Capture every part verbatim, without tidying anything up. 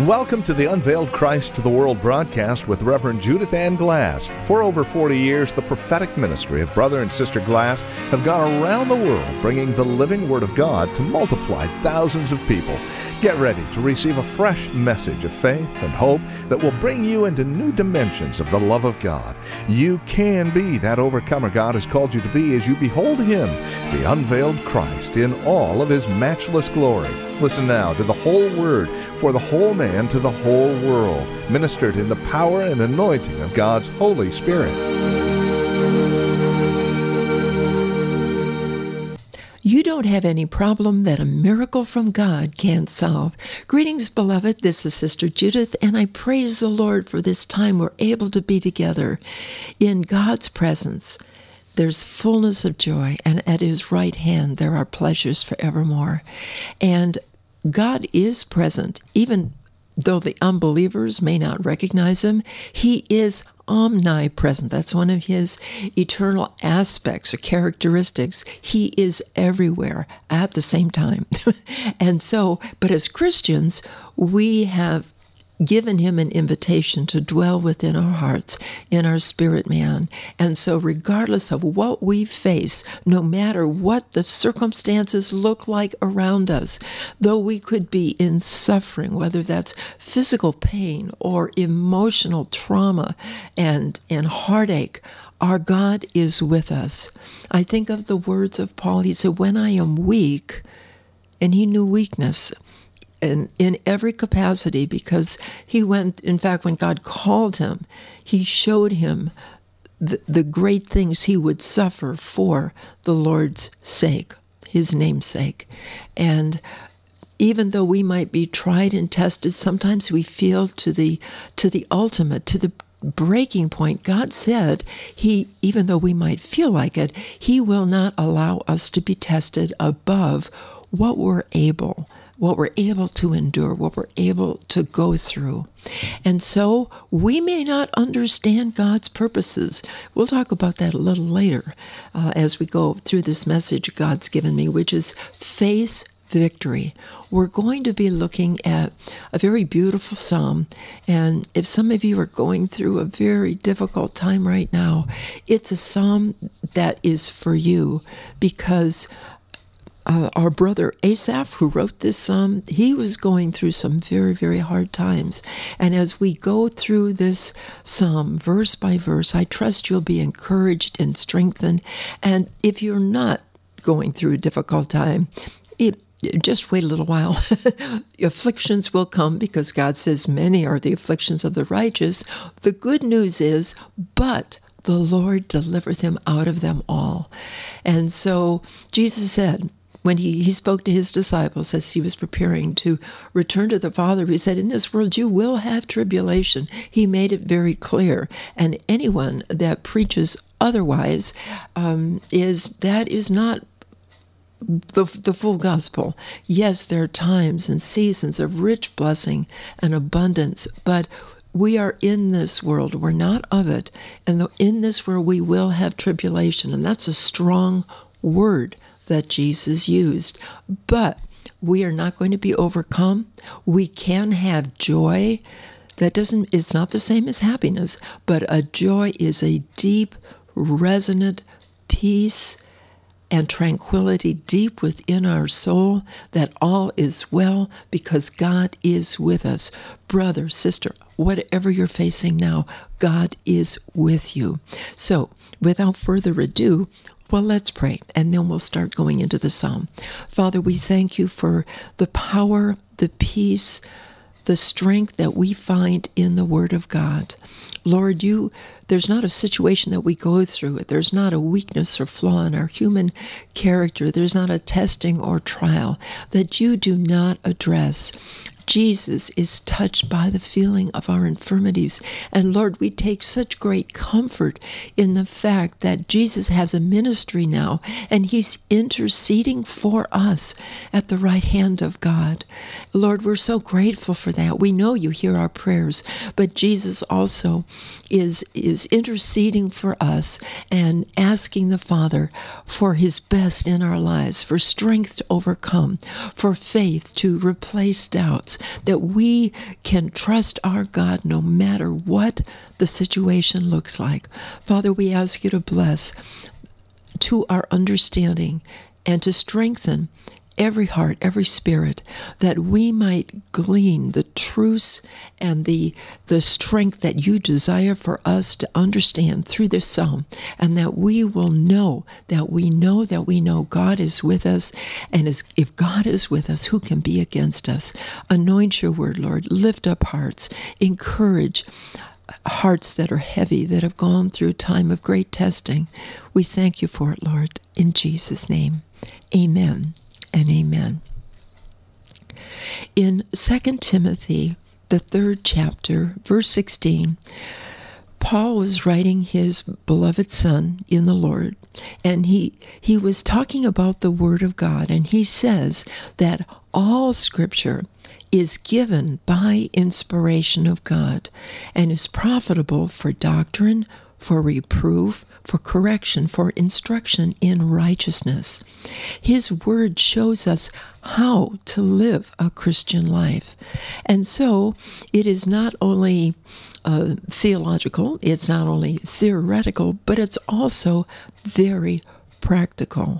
Welcome to the Unveiled Christ to the World broadcast with Reverend Judith Ann Glass. For over forty years, the prophetic ministry of Brother and Sister Glass have gone around the world bringing the living Word of God to multiply thousands of people. Get ready to receive a fresh message of faith and hope that will bring you into new dimensions of the love of God. You can be that overcomer God has called you to be as you behold Him, the unveiled Christ, in all of His matchless glory. Listen now to the whole Word for the whole man to the whole world, ministered in the power and anointing of God's Holy Spirit. You don't have any problem that a miracle from God can't solve. Greetings, beloved. This is Sister Judith, and I praise the Lord for this time we're able to be together in God's presence. There's fullness of joy, and at His right hand there are pleasures forevermore. And God is present, even though the unbelievers may not recognize Him. He is omnipresent. That's one of His eternal aspects or characteristics. He is everywhere at the same time. And so, but as Christians, we have given Him an invitation to dwell within our hearts, in our spirit man. And so regardless of what we face, no matter what the circumstances look like around us, though we could be in suffering, whether that's physical pain or emotional trauma and, and heartache, our God is with us. I think of the words of Paul. He said, when I am weak, and he knew weakness, In, in every capacity, because he went, in fact, when God called him, He showed him the, the great things he would suffer for the Lord's sake, His name's sake. And even though we might be tried and tested, sometimes we feel to the to the ultimate, to the breaking point. God said He, even though we might feel like it, He will not allow us to be tested above what we're able what we're able to endure, what we're able to go through. And so we may not understand God's purposes. We'll talk about that a little later uh, as we go through this message God's given me, which is face victory. We're going to be looking at a very beautiful psalm, and if some of you are going through a very difficult time right now, it's a psalm that is for you, because Uh, our brother Asaph, who wrote this psalm, he was going through some very, very hard times. And as we go through this psalm, verse by verse, I trust you'll be encouraged and strengthened. And if you're not going through a difficult time, it, just wait a little while. Afflictions will come, because God says many are the afflictions of the righteous. The good news is, but the Lord delivereth him out of them all. And so Jesus said, when he, he spoke to His disciples as He was preparing to return to the Father, He said, in this world you will have tribulation. He made it very clear. And anyone that preaches otherwise, um, is that is not the, the full gospel. Yes, there are times and seasons of rich blessing and abundance, but we are in this world. We're not of it. And in this world we will have tribulation. And that's a strong word that Jesus used. But we are not going to be overcome. We can have joy. That doesn't, it's not the same as happiness, but a joy is a deep, resonant peace and tranquility deep within our soul, that all is well because God is with us. Brother, sister, whatever you're facing now, God is with you. So, without further ado, well, let's pray, and then we'll start going into the psalm. Father, we thank You for the power, the peace, the strength that we find in the Word of God. Lord, You, there's not a situation that we go through. There's not a weakness or flaw in our human character. There's not a testing or trial that You do not address. Jesus is touched by the feeling of our infirmities. And Lord, we take such great comfort in the fact that Jesus has a ministry now, and He's interceding for us at the right hand of God. Lord, we're so grateful for that. We know You hear our prayers, but Jesus also is, is interceding for us and asking the Father for His best in our lives, for strength to overcome, for faith to replace doubts, ourselves, that we can trust our God no matter what the situation looks like. Father, we ask you to bless to our understanding and to strengthen every heart, every spirit, that we might glean the truths and the the strength that you desire for us to understand through this psalm, and that we will know that we know that we know God is with us, and as, if God is with us, who can be against us? Anoint your word, Lord. Lift up hearts. Encourage hearts that are heavy, that have gone through a time of great testing. We thank you for it, Lord, in Jesus' name. Amen. And amen. In Second Timothy, the third chapter, verse sixteen, Paul was writing his beloved son in the Lord, and he he was talking about the Word of God, and he says that all Scripture is given by inspiration of God and is profitable for doctrine, for reproof, for correction, for instruction in righteousness. His word shows us how to live a Christian life. And so it is not only uh, theological, it's not only theoretical, but it's also very practical.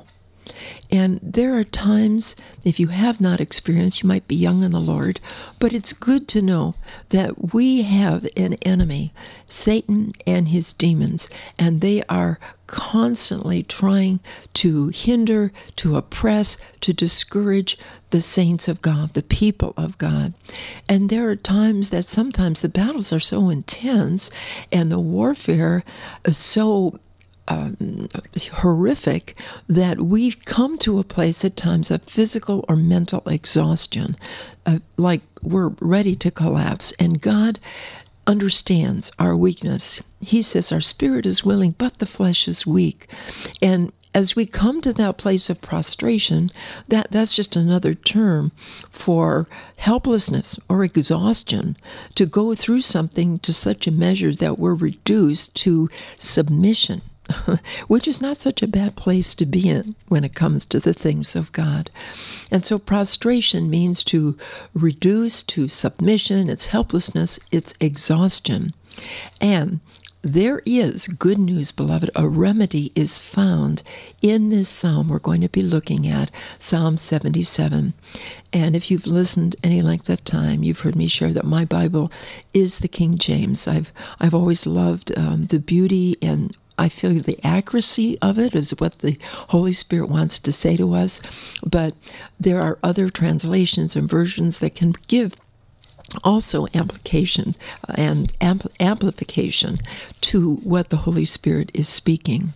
And there are times, if you have not experienced, you might be young in the Lord, but it's good to know that we have an enemy, Satan and his demons, and they are constantly trying to hinder, to oppress, to discourage the saints of God, the people of God. And there are times that sometimes the battles are so intense and the warfare is so Um, horrific that we've come to a place at times of physical or mental exhaustion, uh, like we're ready to collapse. And God understands our weakness. He says our spirit is willing, but the flesh is weak. And as we come to that place of prostration, that, that's just another term for helplessness or exhaustion, to go through something to such a measure that we're reduced to submission, which is not such a bad place to be in when it comes to the things of God. And so prostration means to reduce to submission, it's helplessness, it's exhaustion. And there is good news, beloved. A remedy is found in this psalm we're going to be looking at, Psalm seventy-seven. And if you've listened any length of time, you've heard me share that my Bible is the King James. I've I've always loved um, the beauty, and I feel the accuracy of it is what the Holy Spirit wants to say to us. But there are other translations and versions that can give also application and ampl- amplification to what the Holy Spirit is speaking.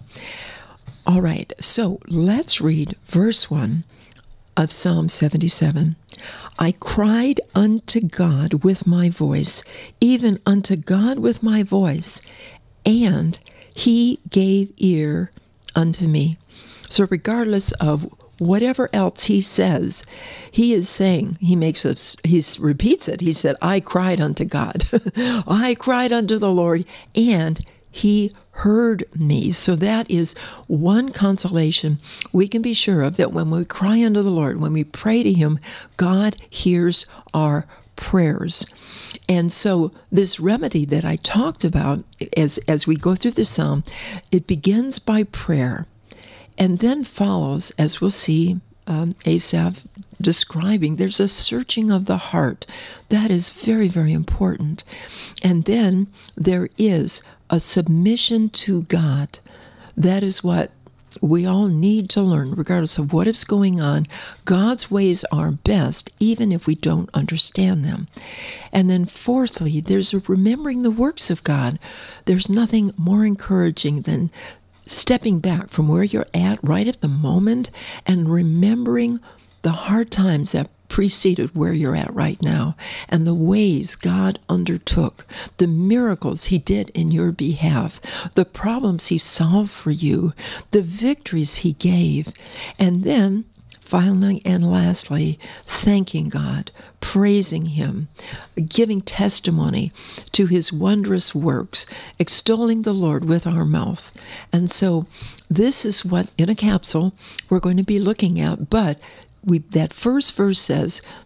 All right, so let's read verse one of Psalm seventy-seven. I cried unto God with my voice, even unto God with my voice, and he gave ear unto me. So regardless of whatever else he says, he is saying, he makes us, he repeats it. He said, I cried unto God. I cried unto the Lord, and he heard me. So that is one consolation we can be sure of, that when we cry unto the Lord, when we pray to him, God hears our prayers. And so this remedy that I talked about as, as we go through the psalm, it begins by prayer and then follows, as we'll see um, Asaph describing, there's a searching of the heart. That is very, very important. And then there is a submission to God. That is what we all need to learn, regardless of what is going on. God's ways are best, even if we don't understand them. And then fourthly, there's a remembering the works of God. There's nothing more encouraging than stepping back from where you're at right at the moment and remembering the hard times that preceded where you're at right now, and the ways God undertook, the miracles he did in your behalf, the problems he solved for you, the victories he gave, and then finally and lastly, thanking God, praising him, giving testimony to his wondrous works, extolling the Lord with our mouth. And so this is what, in a capsule, we're going to be looking at, but We, that first verse says,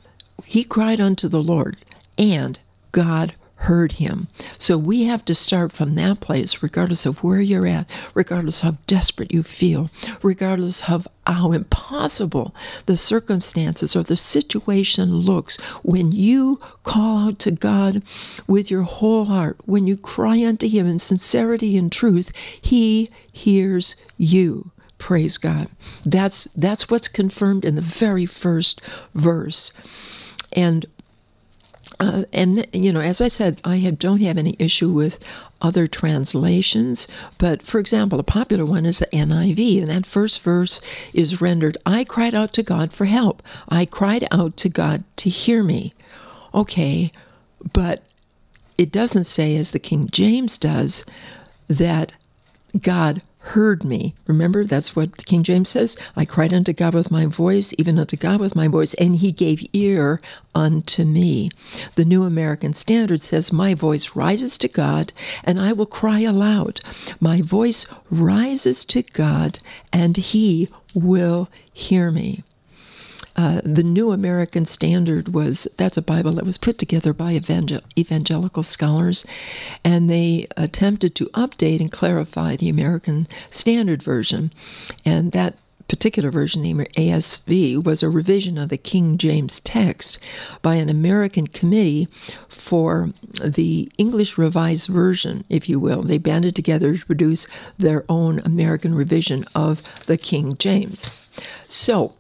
he cried unto the Lord, and God heard him. So we have to start from that place, regardless of where you're at, regardless how desperate you feel, regardless of how impossible the circumstances or the situation looks. When you call out to God with your whole heart, when you cry unto him in sincerity and truth, he hears you. Praise God. That's that's what's confirmed in the very first verse. And Uh, and, you know, as I said, I have, don't have any issue with other translations. But, for example, a popular one is the N I V. And that first verse is rendered, I cried out to God for help. I cried out to God to hear me. Okay, but it doesn't say, as the King James does, that God heard me. Remember, that's what the King James says. I cried unto God with my voice, even unto God with my voice, and he gave ear unto me. The New American Standard says, my voice rises to God, and I will cry aloud. My voice rises to God, and he will hear me. Uh, the New American Standard was, that's a Bible that was put together by evangel- evangelical scholars, and they attempted to update and clarify the American Standard Version. And that particular version, the A S V, was a revision of the King James text by an American committee for the English Revised Version, if you will. They banded together to produce their own American revision of the King James. So,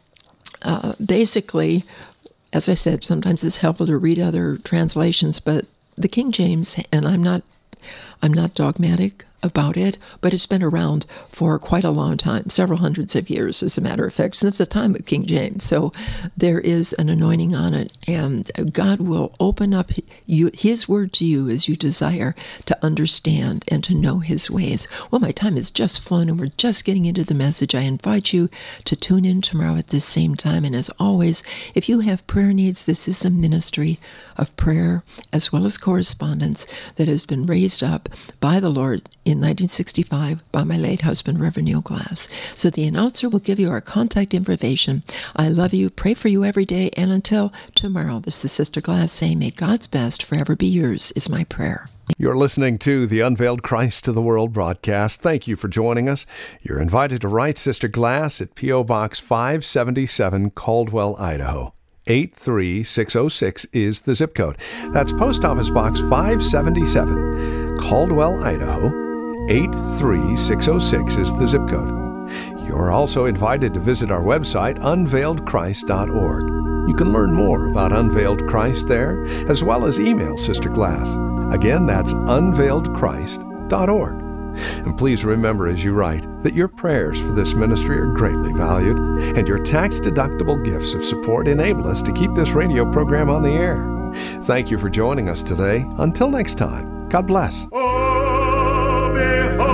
Uh, basically, as I said, sometimes it's helpful to read other translations, but the King James, and I'm not, I'm not dogmatic about it, but it's been around for quite a long time, several hundreds of years, as a matter of fact, since the time of King James. So there is an anointing on it, and God will open up you, his word to you as you desire to understand and to know his ways. Well, my time has just flown, and we're just getting into the message. I invite you to tune in tomorrow at this same time, and as always, if you have prayer needs, this is a ministry of prayer as well as correspondence that has been raised up by the Lord in nineteen sixty-five by my late husband, Reverend Neil Glass. So the announcer will give you our contact information. I love you, pray for you every day, and until tomorrow, this is Sister Glass saying, may God's best forever be yours, is my prayer. You're listening to the Unveiled Christ to the World broadcast. Thank you for joining us. You're invited to write Sister Glass at P O. Box five seventy-seven, Caldwell, Idaho. eight three six oh six is the zip code. That's Post Office Box five seventy-seven, Caldwell, Idaho. eight three six oh six is the zip code. You're also invited to visit our website, unveiled christ dot org. You can learn more about Unveiled Christ there, as well as email Sister Glass. Again, that's unveiled christ dot org. And please remember as you write that your prayers for this ministry are greatly valued, and your tax-deductible gifts of support enable us to keep this radio program on the air. Thank you for joining us today. Until next time, God bless. Oh, behold.